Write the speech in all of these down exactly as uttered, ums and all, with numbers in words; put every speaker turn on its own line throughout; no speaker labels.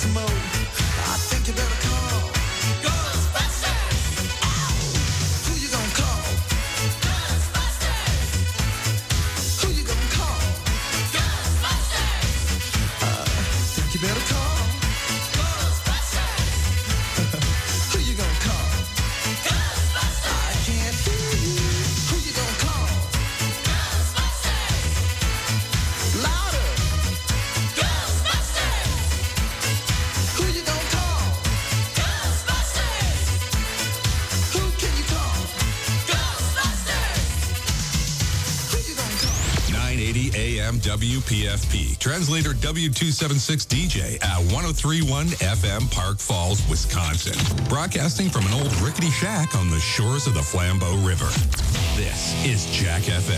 mode. I think you better call Ghostbusters. Who you gonna call? Ghostbusters. Who you gonna call? Ghostbusters. I think you better call Ghostbusters. Who you gonna call? Ghostbusters. I can't hear you. Who you gonna call? Ghostbusters. Louder. Ghostbusters. Who you gonna call? Ghostbusters. Who can you call? Ghostbusters. Who you gonna call?
nine eighty A M W P F P. Translator W two seventy-six D J at one oh three point one F M Park Falls, Wisconsin. Broadcasting from an old rickety shack on the shores of the Flambeau River. This is Jack F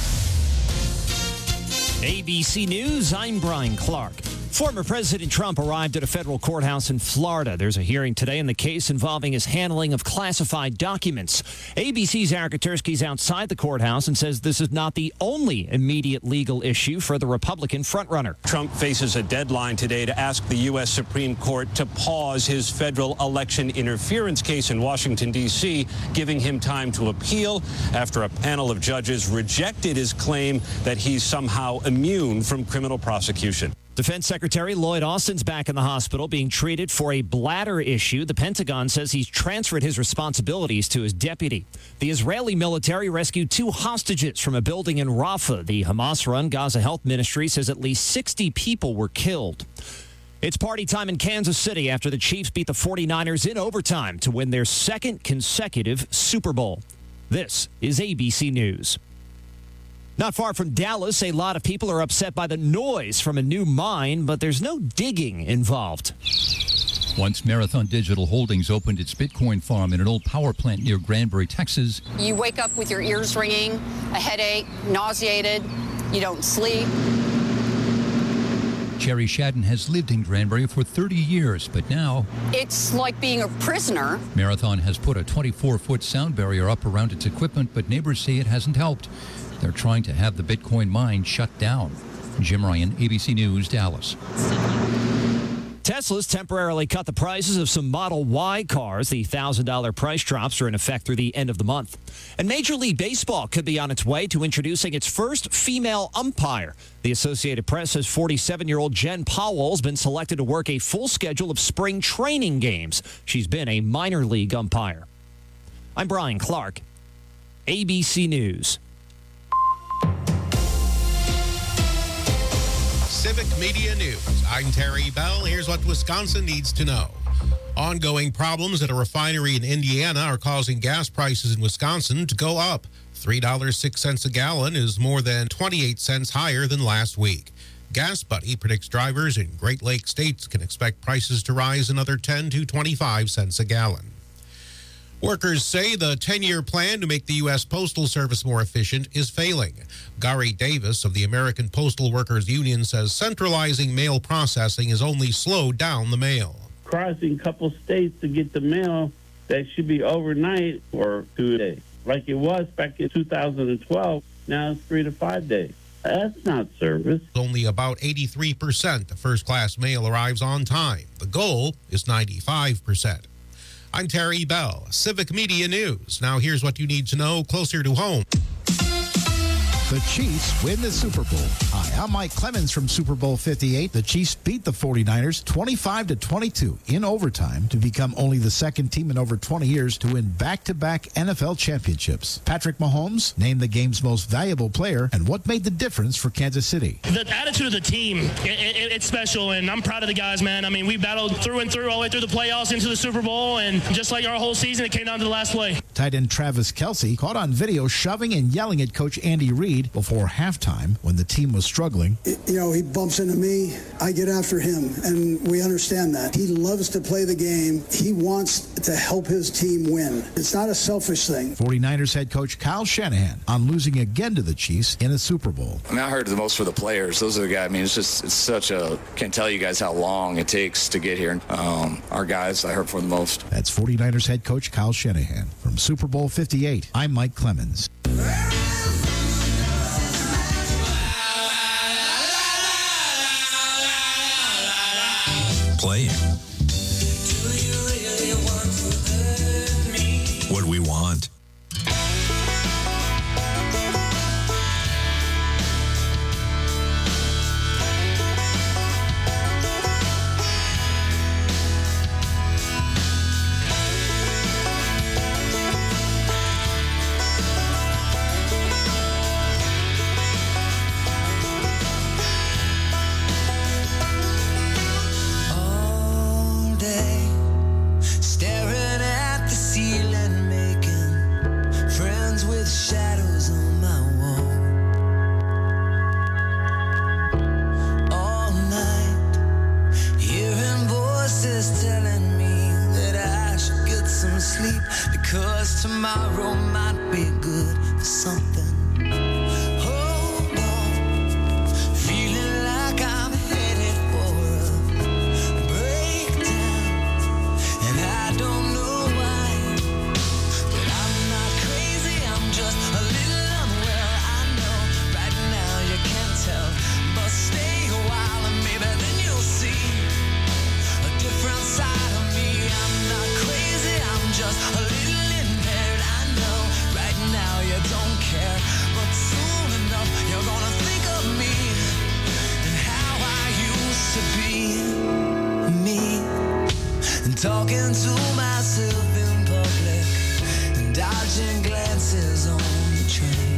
M.
A B C News, I'm Brian Clark. Former President Trump arrived at a federal courthouse in Florida. There's a hearing today in the case involving his handling of classified documents. A B C's Eric Gutersky is outside the courthouse and says this is not the only immediate legal issue for the Republican frontrunner.
Trump faces a deadline today to ask the U S Supreme Court to pause his federal election interference case in Washington, D C, giving him time to appeal after a panel of judges rejected his claim that he's somehow immune from criminal prosecution.
Defense Secretary Lloyd Austin's back in the hospital being treated for a bladder issue. The Pentagon says he's transferred his responsibilities to his deputy. The Israeli military rescued two hostages from a building in Rafah. The Hamas-run Gaza Health Ministry says at least sixty people were killed. It's party time in Kansas City after the Chiefs beat the forty-niners in overtime to win their second consecutive Super Bowl. This is A B C News. Not far from Dallas, a lot of people are upset by the noise from a new mine, but there's no digging involved.
Once Marathon Digital Holdings opened its Bitcoin farm in an old power plant near Granbury, Texas.
You wake up with your ears ringing, a headache, nauseated, you don't sleep.
Cherry Shadden has lived in Granbury for thirty years, but now
It's like being a prisoner.
Marathon has put a twenty-four foot sound barrier up around its equipment, but neighbors say it hasn't helped. They're trying to have the Bitcoin mine shut down. Jim Ryan, A B C News, Dallas.
Tesla's temporarily cut the prices of some Model Y cars. The one thousand dollars price drops are in effect through the end of the month. And Major League Baseball could be on its way to introducing its first female umpire. The Associated Press says forty-seven-year-old Jen Powell has been selected to work a full schedule of spring training games. She's been a minor league umpire. I'm Brian Clark, A B C News.
Civic Media News. I'm Terry Bell. Here's what Wisconsin needs to know. Ongoing problems at a refinery in Indiana are causing gas prices in Wisconsin to go up. three dollars and six cents a gallon is more than twenty-eight cents higher than last week. Gas Buddy predicts drivers in Great Lakes states can expect prices to rise another ten to twenty-five cents a gallon. Workers say the ten-year plan to make the U S Postal Service more efficient is failing. Gary Davis of the American Postal Workers Union says centralizing mail processing has only slowed down the mail.
Crossing a couple states to get the mail that should be overnight or two days. Like it was back in two thousand twelve, now it's three to five days. That's not service.
Only about eighty-three percent of first-class mail arrives on time. The goal is ninety-five percent. I'm Terry Bell, Civic Media News. Now here's what you need to know closer to home.
The Chiefs win the Super Bowl. Hi, I'm Mike Clemens from Super Bowl fifty-eight. The Chiefs beat the forty-niners twenty-five to twenty-two in overtime to become only the second team in over twenty years to win back-to-back N F L championships. Patrick Mahomes named the game's most valuable player, and what made the difference for Kansas City?
The attitude of the team, it, it, it's special, and I'm proud of the guys, man. I mean, we battled through and through all the way through the playoffs into the Super Bowl, and just like our whole season, it came down to the last play.
Tight end Travis Kelce caught on video shoving and yelling at Coach Andy Reid before halftime when the team was struggling.
You know, he bumps into me, I get after him, and we understand that. He loves to play the game. He wants to help his team win. It's not a selfish thing.
forty-niners head coach Kyle Shanahan on losing again to the Chiefs in a Super Bowl.
I mean, I heard the most for the players. Those are the guys. I mean, it's just, it's such a, can't tell you guys how long it takes to get here. Um, our guys, I heard for the most.
That's forty-niners head coach Kyle Shanahan. From Super Bowl fifty-eight, I'm Mike Clemens.
Playing
tomorrow might be good for something. Hold on, feeling like I'm headed for a breakdown, and I don't know why, but I'm not crazy, I'm just a little unwell. I know right now you can't tell, but stay a while and maybe then you'll see a different side of me. I'm not crazy, I'm just a little impaired. I know right now you don't care, but soon enough you're gonna think of me and how I used to be me, and talking to myself in public and dodging glances on the train.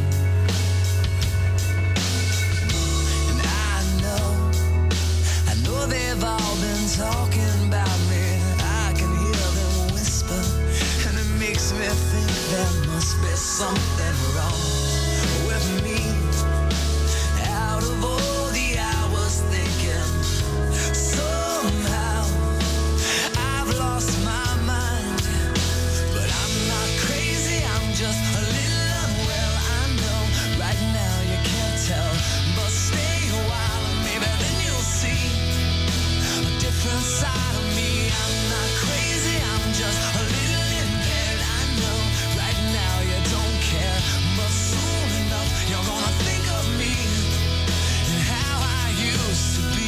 And I know, I know they've all been talking about me. I can hear them whisper, and it makes me think there must be something wrong with me. Out of all the hours thinking, somehow I've lost my mind. But I'm not crazy, I'm just a little unwell. I know right now you can't tell, but stay a while and maybe then you'll see a different side of me. I'm not crazy, I'm just a little impaired. I know right now you don't care, but soon enough you're gonna think of me and how I used to be.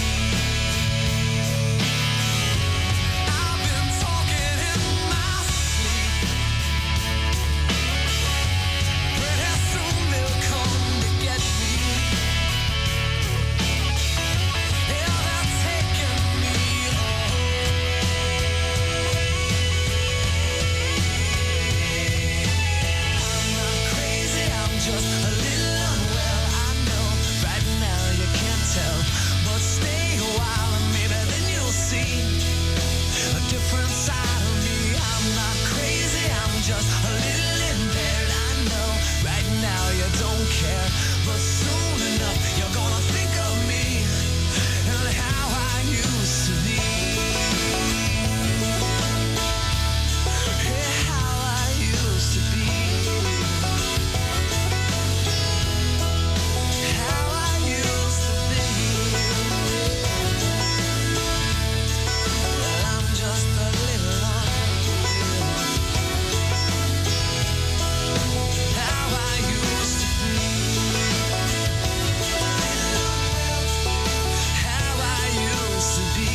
I've been talking in my sleep. Pretty soon they'll come to get me. Yeah, they're taking me away. I'm not crazy, I'm just a little unwell. I know right now you can't tell, but stay a while and maybe then you'll see a different side of me. I'm not crazy, I'm just a little impaired. I know right now you don't care, but soon enough you're gonna think of me and how I used to be. Yeah, how I used to be. How I used to be. Well, I'm just a little unwell. How I used to be. How I used to be.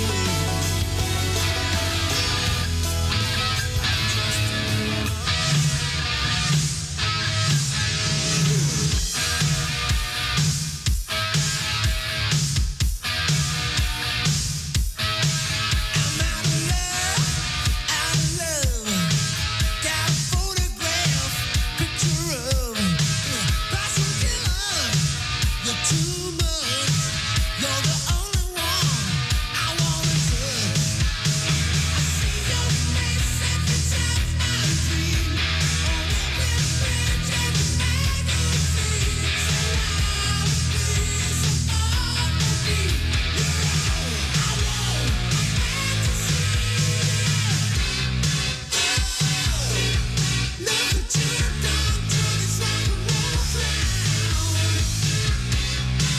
I'm out of love, out of love. Got a photograph, picture of Boston killer. You're too much. You're the only one I wanna touch. I see your face every time I dream. On every page of the magazine. So I'll be so hard to be. You're all I want, fantasy. Look what you've done to this rock and roll crowd.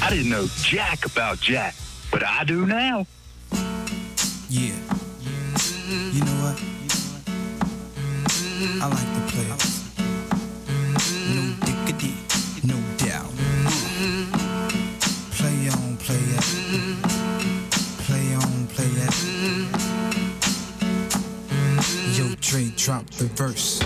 I didn't know jack about Jack, but I do now.
Yeah. You know what? I like the players. No diggity, no doubt. Play on, play it. Play on, play it. Yo, Dre, drop the verse.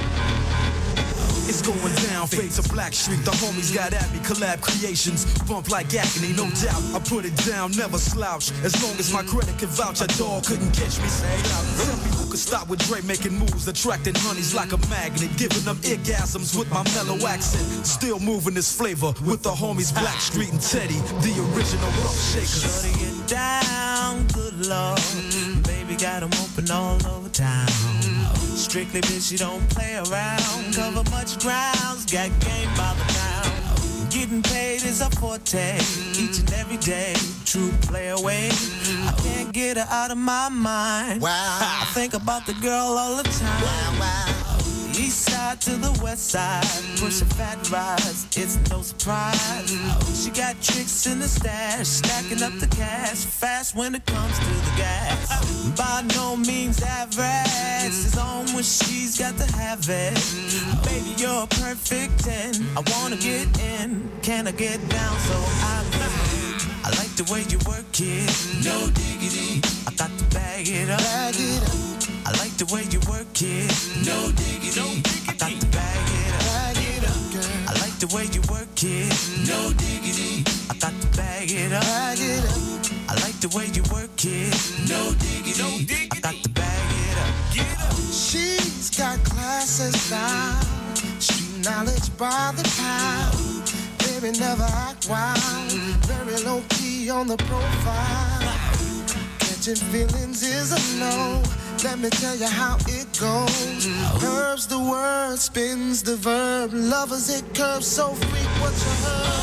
It's going down, fade to Black Street. The homies got at me, collab creations. Bump like acne, no doubt. I put it down, never slouch. As long as my credit can vouch, a dog couldn't catch me. Say out. Tell me who could stop with Dre making moves, attracting honeys like a magnet, giving them orgasms with my mellow accent. Still moving this flavor with the homies Black Street and Teddy, the original rough shakers.
Shutting it down, good lord. Baby got them open all over town. Strictly bitch, you don't play around. Cover much grounds, got game by the pound. Getting paid is a forte, each and every day. True play away. I can't get her out of my mind. Wow. I think about the girl all the time. Wow, wow. East side to the west side, pushing fat rides, it's no surprise. She got tricks in the stash, stacking up the cash, fast when it comes to the gas. By no means average, it's on when she's got to have it. Baby, you're a perfect ten, I wanna get in, can I get down so I can? I like the way you work it, no diggity, I got to bag it up. Bag it up. I like the way you work it, no diggity, no diggity. I got to bag it up. Bag it up, girl. I like the way you work it, no diggity, I got to bag it up. Bag it up. I like the way you work it, no diggity, no diggity. I got to bag it up. Get up.
She's got class and style, street knowledge by the pound. Baby, never act wild, very low key on the profile. Catching feelings is a no. Let me tell you how it goes. Curves the word, spins the verb. Lovers it curves so freak what you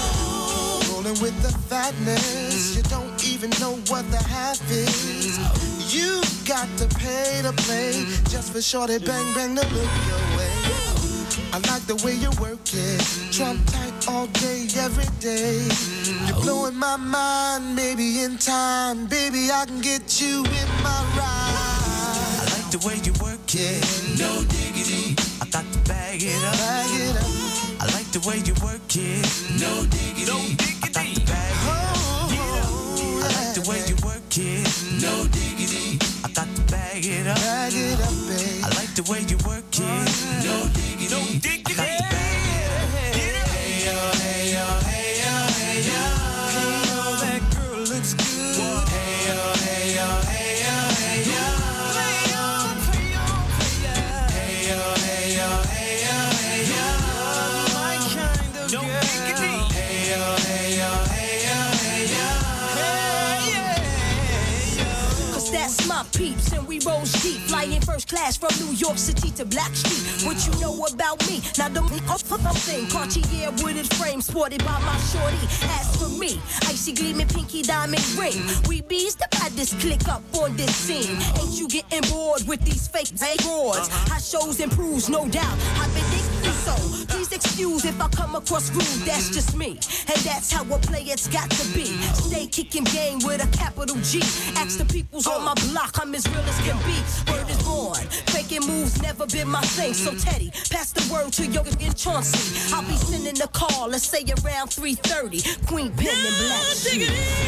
heard. Rolling with the fatness, you don't even know what the half is. You got to pay to play just for shorty bang bang to look your way. I like the way you work it, Trump tight all day, every day. You're blowing my mind, maybe in time, baby I can get you in my ride.
The way you work it, no diggity, I got to bag it up. Bag it up. I like the way you work it, no diggity, no diggity. I got to bag it up. I like the way you work it, no diggity, I got to bag it up. Bag it up, babe. I like the way you work it, no diggity, no diggity. I got to bag it up. Hey yo, hey yo, hey yo, hey yo. Hey yo, that girl looks good. Hey yo, hey yo, hey yo, hey yo.
That's my peeps, and we roll deep, flying first class from New York City to Black Street. What you know about me? Now don't off for something. Cartier wooded frame sported by my shorty. As for me, icy gleaming pinky diamond ring. We bees the baddest click up on this scene. Ain't you getting bored with these fake awards? High shows improves, no doubt. I've been thinking so. Please excuse if I come across rude. That's just me, and that's how a player's got to be. Stay kicking game with a capital G. Ask the peoples on my block, I'm as real as can be. Word is born, faking moves never been my thing. So Teddy, pass the word to Yoga and Chauncey. I'll be sending the call, let's say around three thirty. Queen Pen and Black Sheep.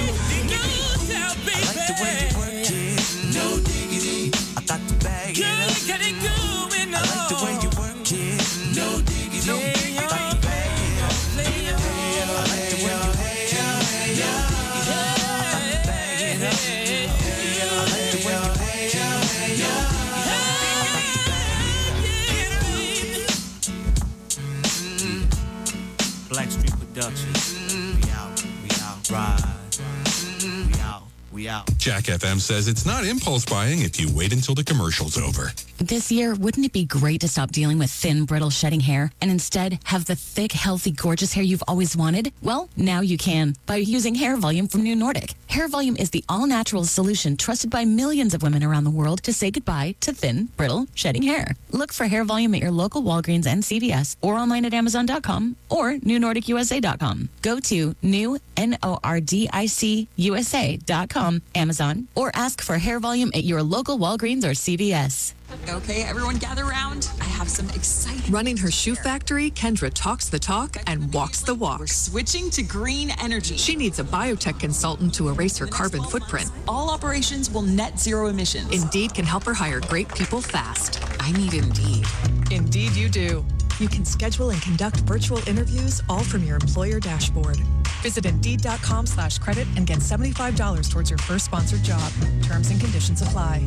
I like the way you work it, no diggity, I got to bag it up. I like the way you work it, no diggity, no diggity. I got to bag it up. I like the way you work it, no diggity, I got to bag it up. I like the way you work it, no diggity. Black Street Productions, we out, we out, ride, we out.
We out.
Jack F M says it's not impulse buying if you wait until the commercial's over.
This year, wouldn't it be great to stop dealing with thin, brittle, shedding hair and instead have the thick, healthy, gorgeous hair you've always wanted? Well, now you can by using Hair Volume from New Nordic. Hair Volume is the all-natural solution trusted by millions of women around the world to say goodbye to thin, brittle, shedding hair. Look for Hair Volume at your local Walgreens and C V S or online at Amazon dot com or New Nordic U S A dot com. Go to new, N O R D I C, U S A dot com, Amazon, or ask for Hair Volume at your local Walgreens or C V S.
Okay, everyone gather around. I have some exciting...
Running her shoe factory, Kendra talks the talk and walks the walk.
We're switching to green energy.
She needs a biotech consultant to erase her carbon footprint.
All operations will net zero emissions.
Indeed can help her hire great people fast.
I need Indeed.
Indeed you do. You can schedule and conduct virtual interviews all from your employer dashboard. Visit Indeed.com slash credit and get seventy-five dollars towards your first sponsored job. Terms and conditions apply.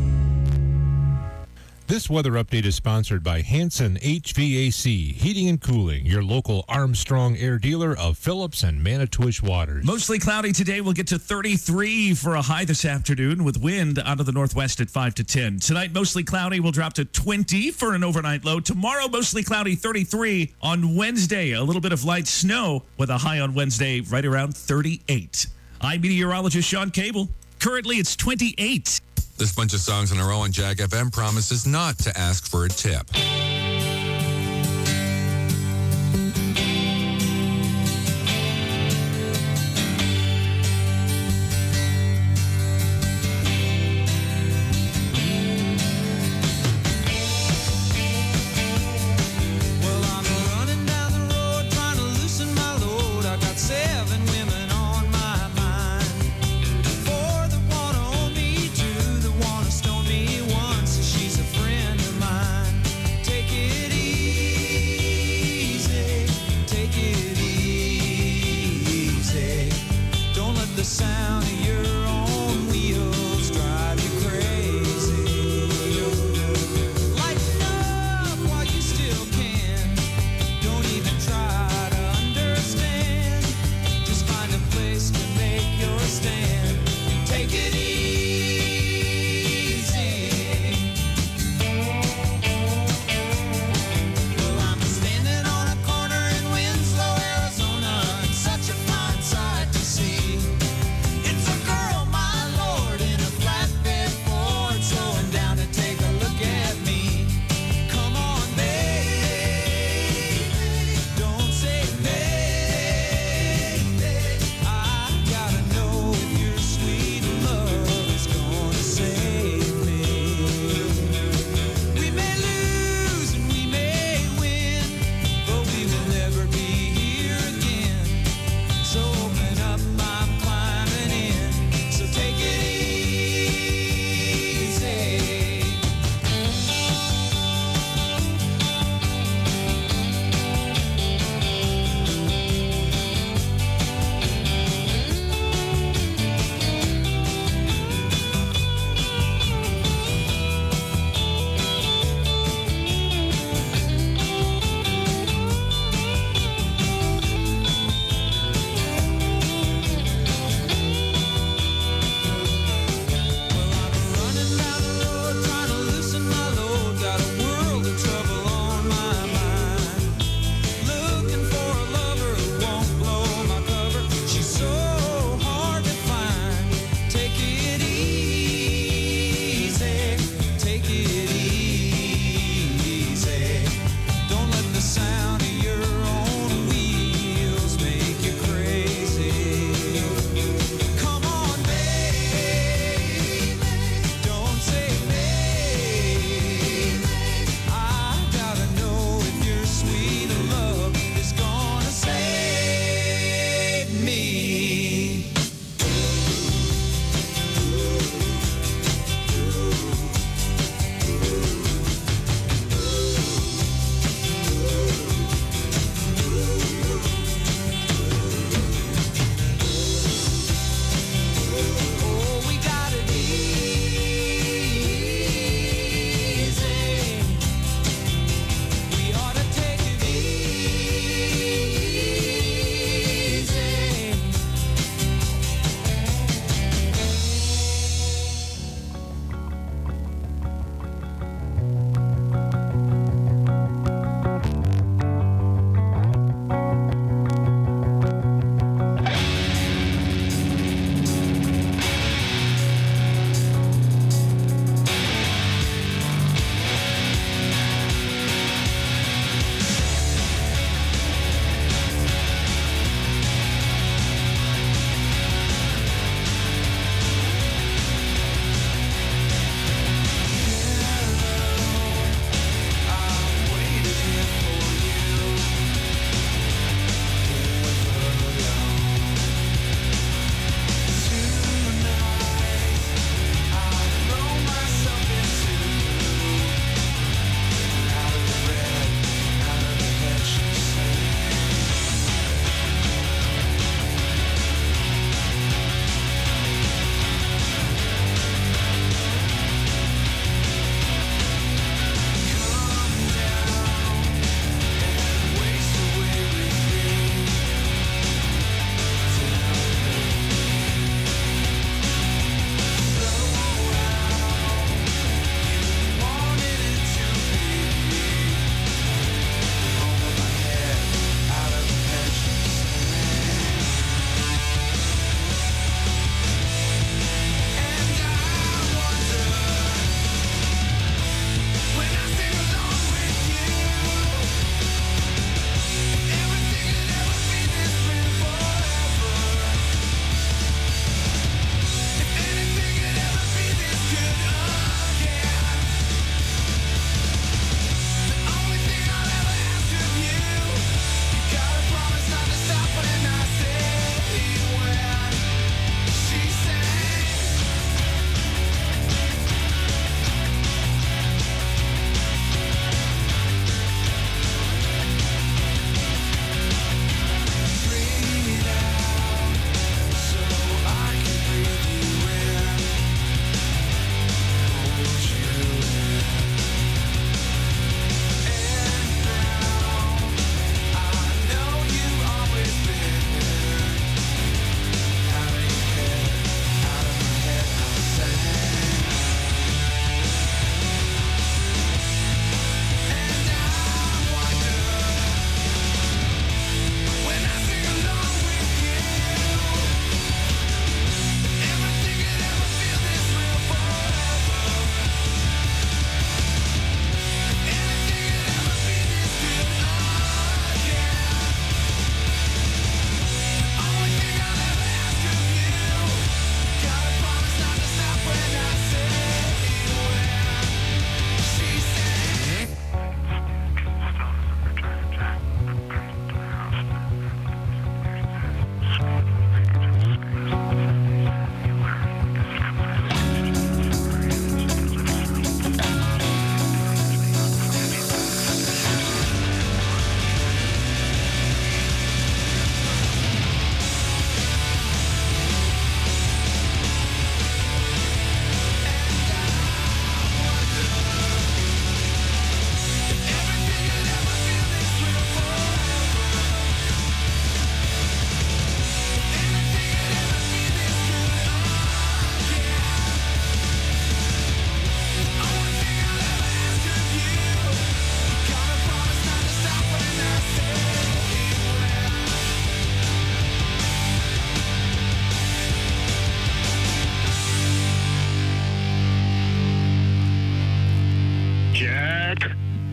This weather update is sponsored by Hanson H V A C, Heating and Cooling, your local Armstrong Air dealer of Phillips and Manitowish Waters.
Mostly cloudy today. We'll get to thirty-three for a high this afternoon with wind out of the northwest at five to ten. Tonight, mostly cloudy. We'll drop to twenty for an overnight low. Tomorrow, mostly cloudy, thirty-three. On Wednesday, a little bit of light snow with a high on Wednesday right around thirty-eight. I'm meteorologist Sean Cable. Currently, it's twenty-eight.
This bunch of songs in a row on Jack F M promises not to ask for a tip.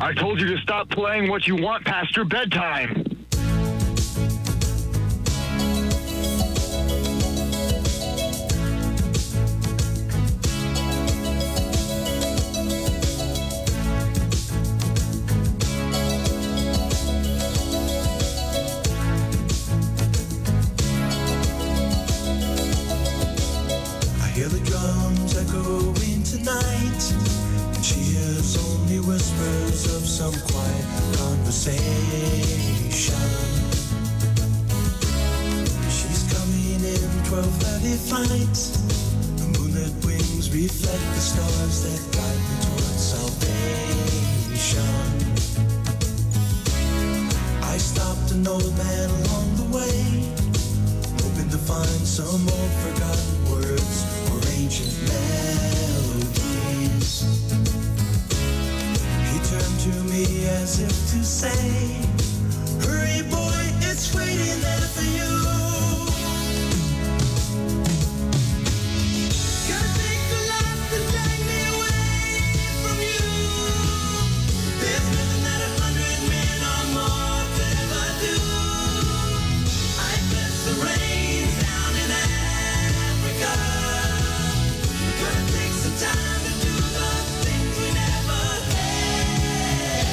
I told you to stop playing what you want past your bedtime.
I hear the drums echoing tonight, and she hears only whispers of some quiet conversation. She's coming in twelve thirty flight. The moonlit wings reflect the stars that guide me towards salvation. I stopped an old man along the way, hoping to find some old forgotten words or ancient melodies. He turned to me as if to say, hurry boy, it's waiting there for you. Gotta take the life that drag me away from you. There's nothing that a hundred men or more could ever do. I bless the rains down in Africa. Gonna take some time to do the things we never had.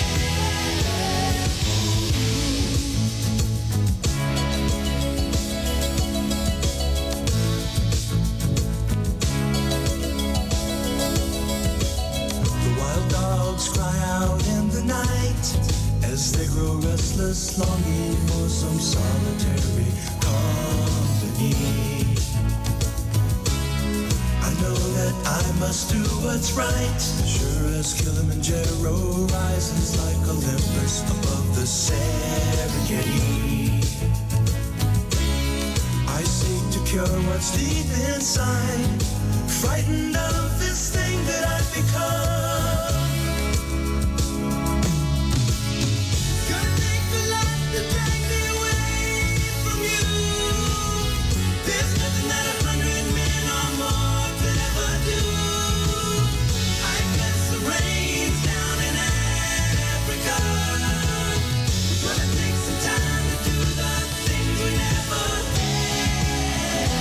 The wild dogs cry out in the night as they grow restless, longing for some solitary company. I know that I must do what's right, sure as Kilimanjaro rises like Olympus above the Serengeti. I seek to cure what's deep inside, frightened of this thing that I've become. Gonna take the life that drag me away from you. There's nothing that a hundred men or more could ever do. I bless the rains down in Africa. Gonna take some time to do the things we never had.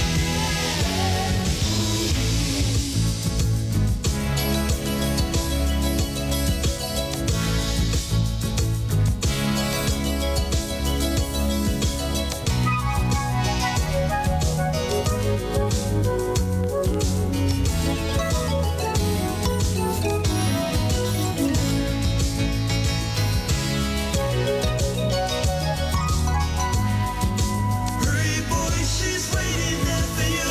Hurry boy, she's waiting there for you.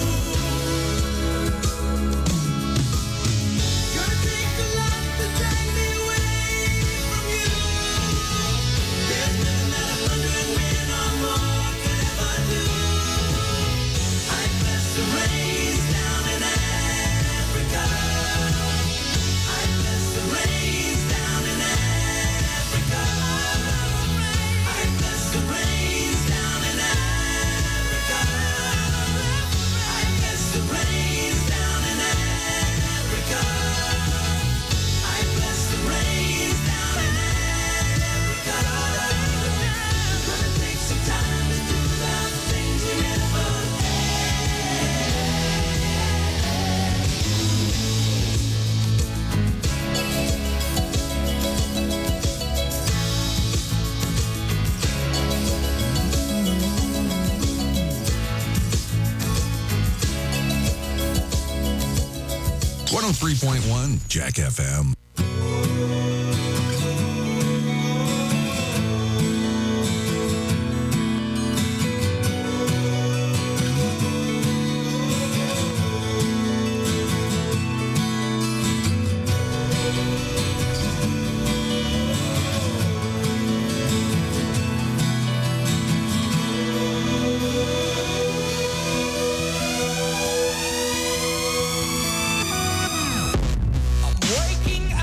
Gonna take the life that drag me away from you. There's nothing that a hundred men or more could ever do. I bless the rains down in Africa. I bless the rains down in Africa. I bless the rains down in Africa. I bless the rains down in Africa. I bless the rains down in Africa. Gonna take some time to do the things we never
one oh three point one Jack F M.
Waking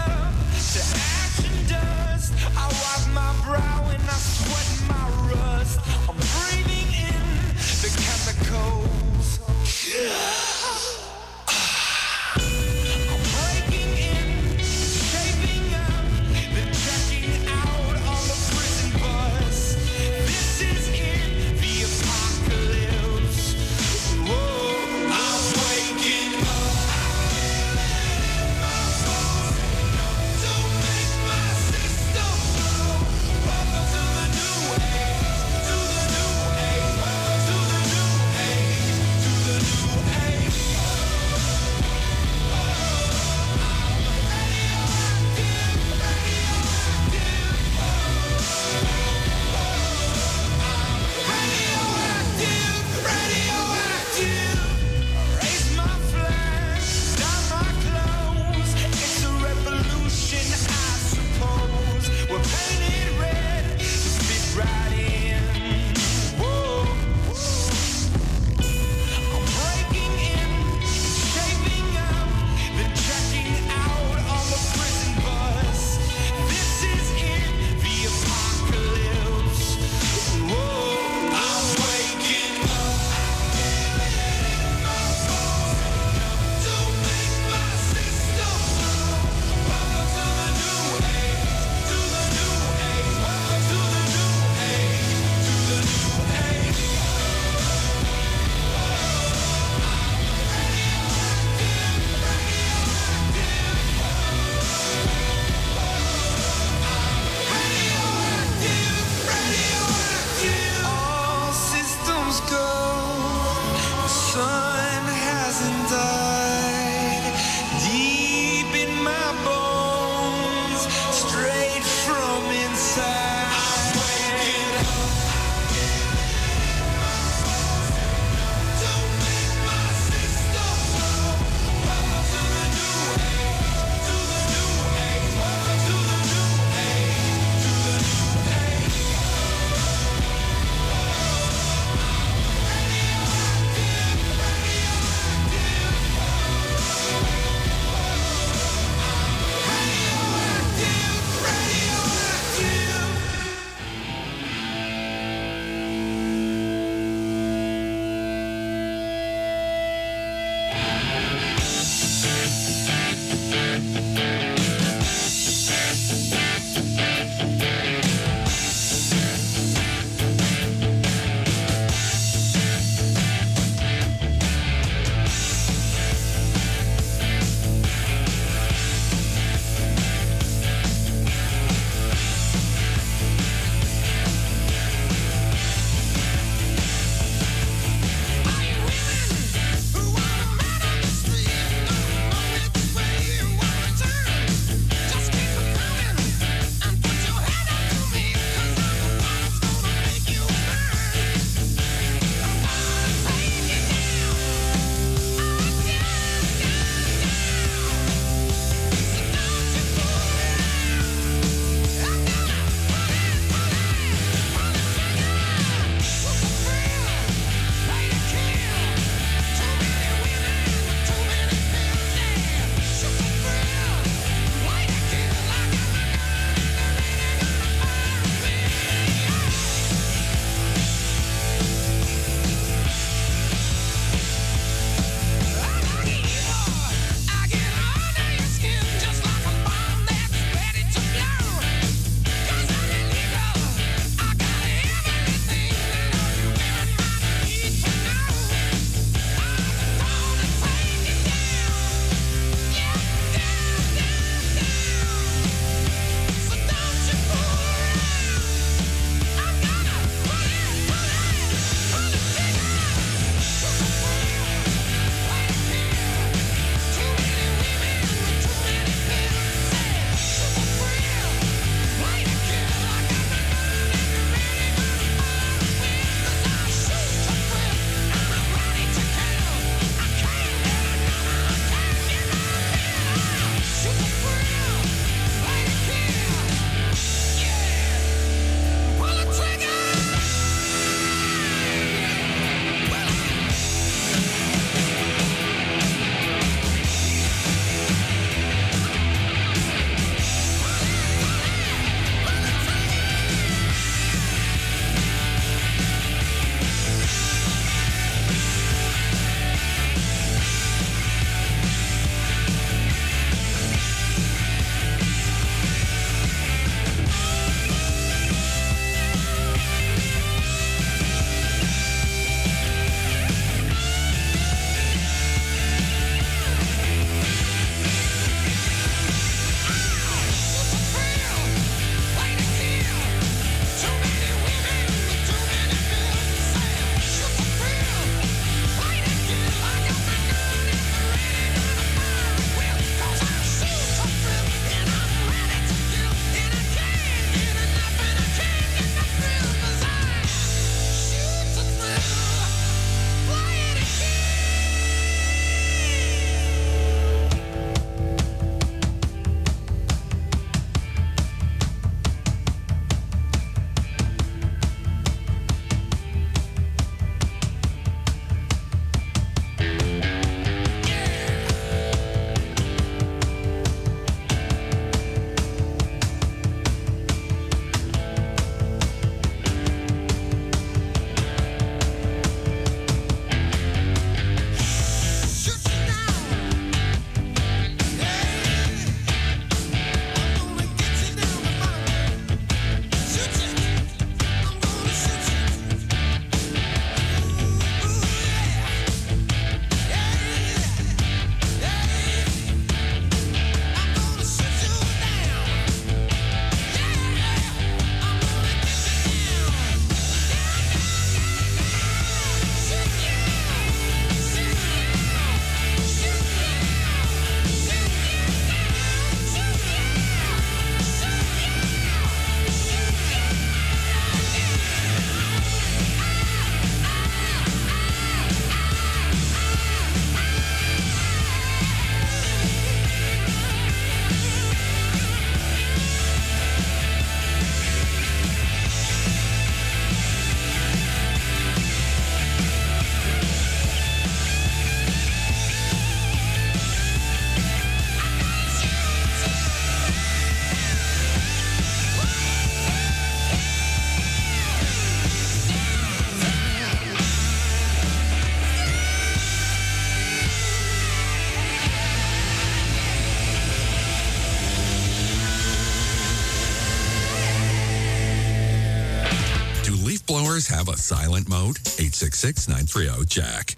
have a silent mode? eight six six, nine three zero, Jack.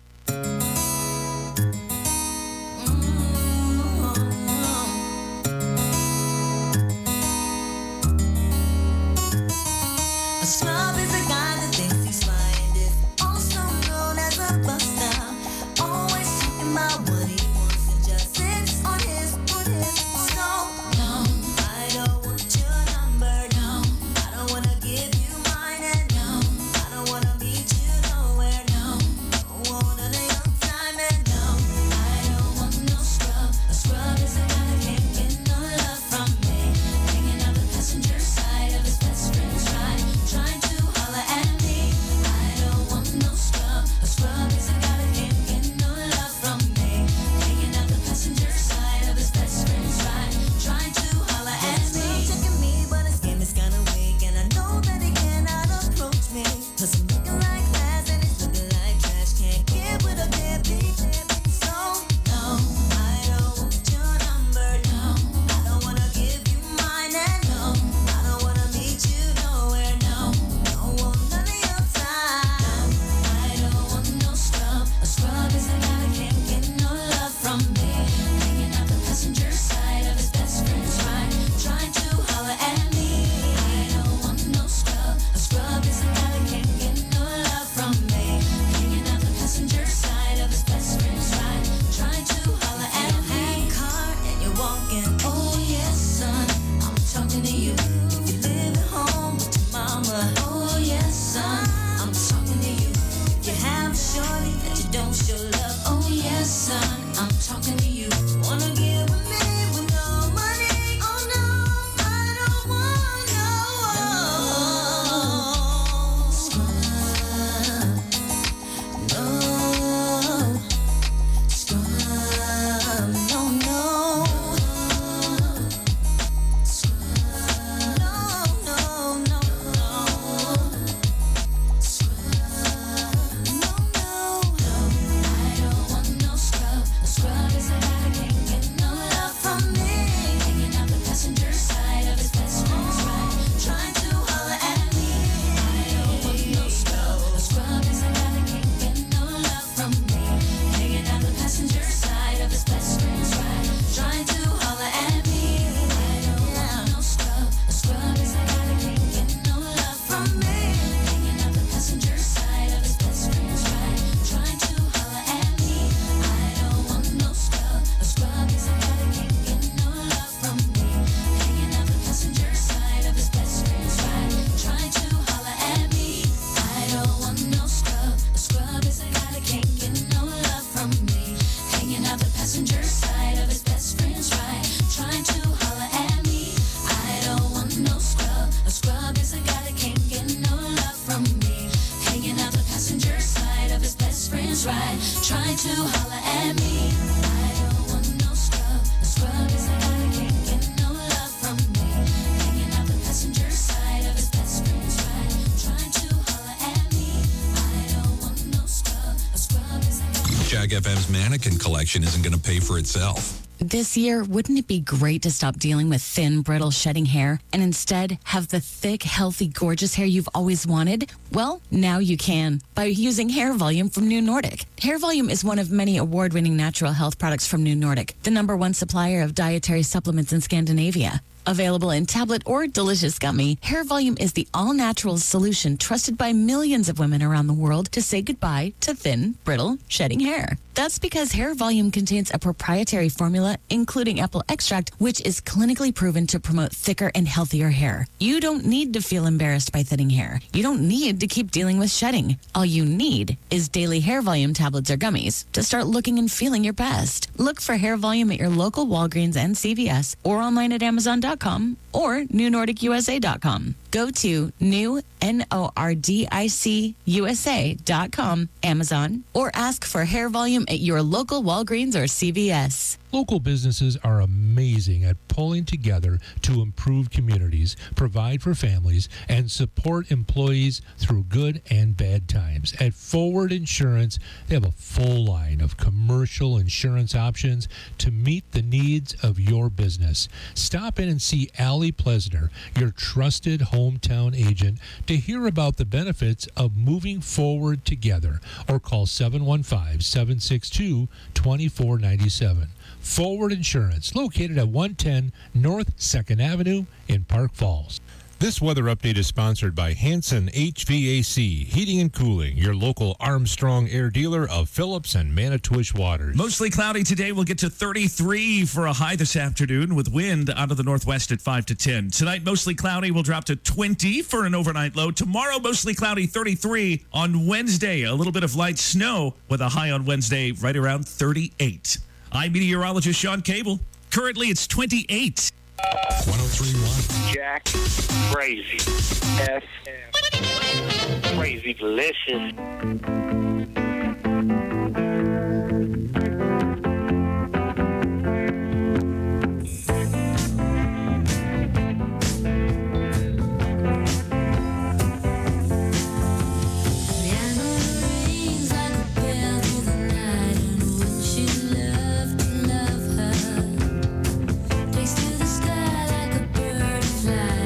A scrub is a guy that thinks he's fine, is also known as a buster. Always talking about what he wants and just sits on his, on his. So, no, I don't want your number, no. I don't want to give you mine, and no, I don't want to meet you nowhere, no. Don't want none of your time, and no, I don't want no scrub. A scrub is a guy that can't get no love from me. Hanging out the passenger side of his best friend's ride, trying to holler at me. I don't want no scrub. A scrub is a guy that can't get no love from me. Hanging out the passenger side of his best friend's ride, trying to holler at me. Checking me, but his game is kinda weak, and I know that he cannot approach me. Cause I'm looking like glass and he's looking like trash. Can't get with a deadbeat. So, no, I don't want your number, no. I don't wanna give you mine, and no, I don't wanna meet you nowhere, no. Don't want none of your time. I don't want no scrub. A scrub is a guy that can't get no love from me. Hanging out the passenger side of his best friend's ride, trying to holler at me. I don't want no scrub. A scrub is a guy that can't get no love from me. Hanging out the passenger side of his best friend's ride, trying to holler at me. Car and you're walking. Oh yes, son, I'm talking to you. If you live at home with your mama. Oh yes, son, I'm talking to you. If you have a shorty that you don't show love. Oh yes, son, I'm talking to you. Wanna give a minute with no money? Oh no, I don't want no scrub. No scrub. No, no. No, no, no, no. I don't want no scrub. A scrub is a guy that can't get no love from me. Hanging out the passenger side of his best friend's ride, trying to holler at me. I don't want no scrub. A scrub is a guy that can't get no love from me. Hanging out the passenger side of his best friend's ride, trying to holler at me. I don't want no scrub. A scrub is a guy that can't get no love from me. Hanging out the passenger side of his best friend's ride, trying to holler at me. I don't want no scrub. A scrub is a guy that can't get no love from me. Hanging out the passenger side of his best friend's ride, trying to holler at me. I don't want no scrub. A scrub is a guy that can't get no love from me. Hanging out the passenger side of his best friend's ride, trying to holler at me. I don't want no scrub. A scrub is a guy that can't get no love from me. Hanging out the passenger side of his best friend's ride, trying to holler at me. I don't want no scrub. A scrub is a guy that can't get no love from me. Hanging out the passenger side of his best friend's ride, trying to holler at me. I don't want no scrub. A scrub is a guy.
Jack F M's mannequin collection isn't going to pay for itself.
This year, wouldn't it be great to stop dealing with thin, brittle, shedding hair and instead have the thick, healthy, gorgeous hair you've always wanted? Well, now you can by using Hair Volume from New Nordic. Hair Volume is one of many award-winning natural health products from New Nordic, the number one supplier of dietary supplements in Scandinavia. Available in tablet or delicious gummy, Hair Volume is the all-natural solution trusted by millions of women around the world to say goodbye to thin, brittle, shedding hair. That's because Hair Volume contains a proprietary formula, including apple extract, which is clinically proven to promote thicker and healthier hair. You don't need to feel embarrassed by thinning hair. You don't need to keep dealing with shedding. All you need is daily Hair Volume tablets or gummies to start looking and feeling your best. Look for Hair Volume at your local Walgreens and C V S or online at Amazon dot com or New Nordic U S A dot com. Go to new, N O R D I C, U S A dot com, Amazon, or ask for Hair Volume at your local Walgreens or C V S.
Local businesses are amazing at pulling together to improve communities, provide for families, and support employees through good and bad times. At Forward Insurance, they have a full line of commercial insurance options to meet the needs of your business. Stop in and see Allie Plesner, your trusted hometown agent, to hear about the benefits of moving forward together, or call seven one five, seven six two, two four nine seven. Forward Insurance, located at one ten North second Avenue in Park Falls. This weather update is sponsored by Hanson H V A C, Heating and Cooling, your local Armstrong Air dealer of Phillips and Manitowish Waters.
Mostly cloudy today. We'll get to thirty-three for a high this afternoon with wind out of the northwest at five to ten. Tonight, mostly cloudy. We'll drop to twenty for an overnight low. Tomorrow, mostly cloudy, thirty-three. On Wednesday, a little bit of light snow with a high on Wednesday right around thirty-eight. I'm meteorologist Sean Cable. Currently, it's twenty-eight.
one oh three point one.
Jack, crazy. F M. Crazy delicious.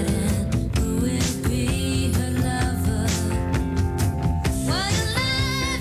Why you lie?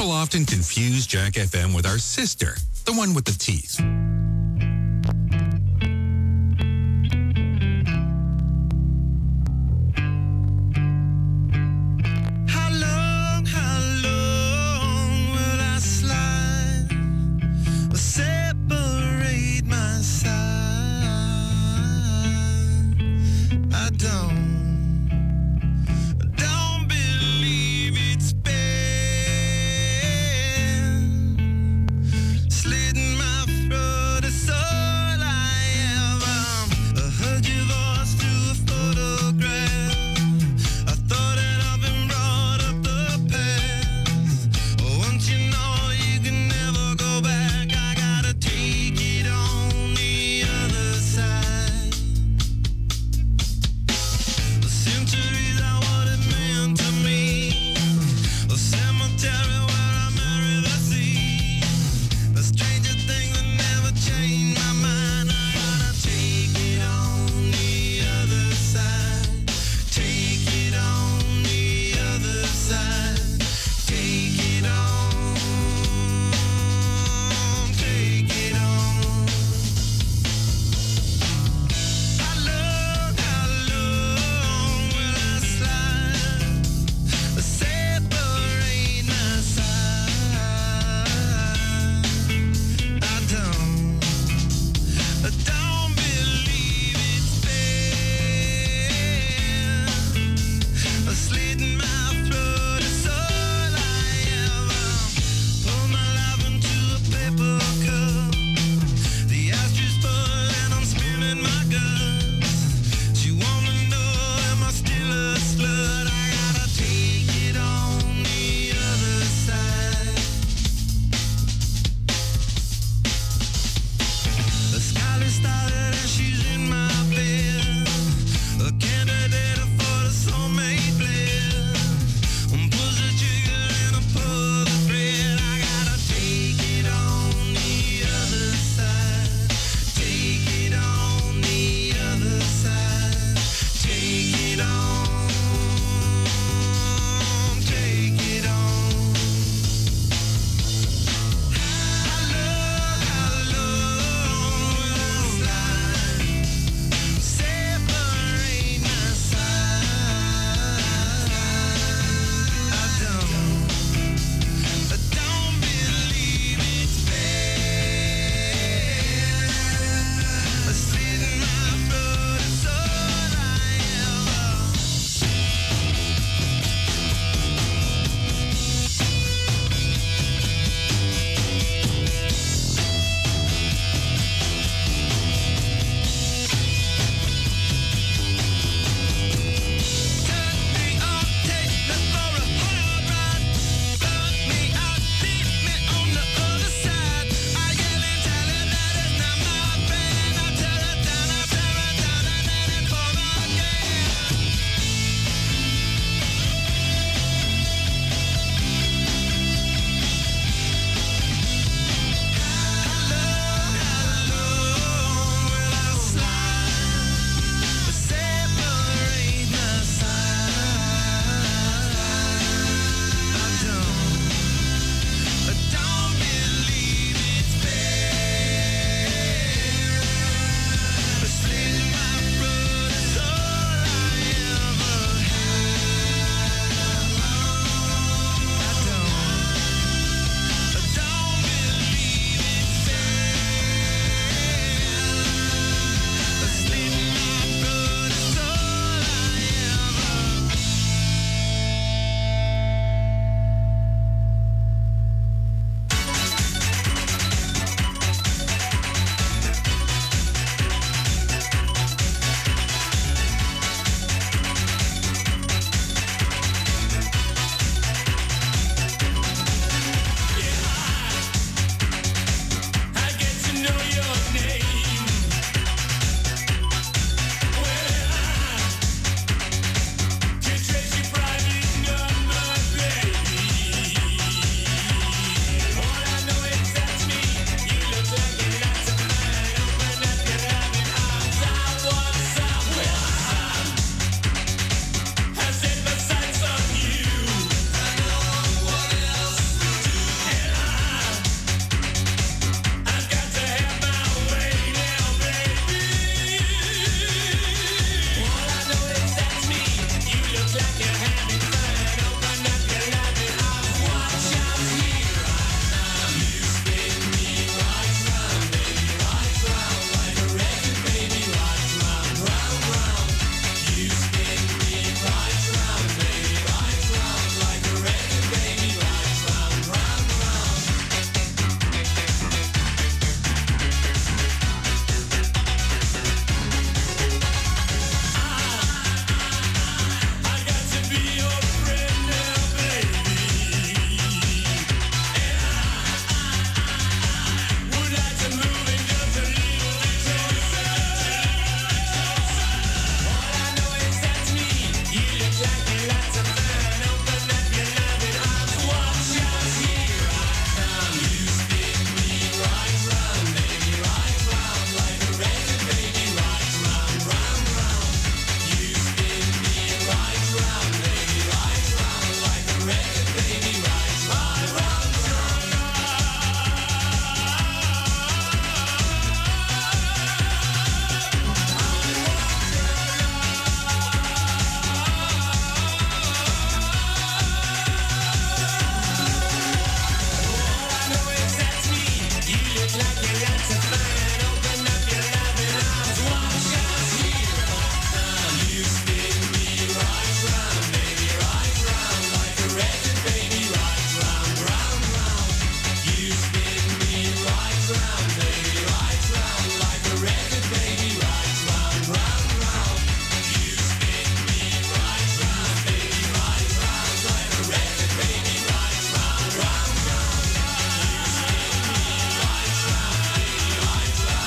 People often confuse Jack F M with our sister, the one with the teeth.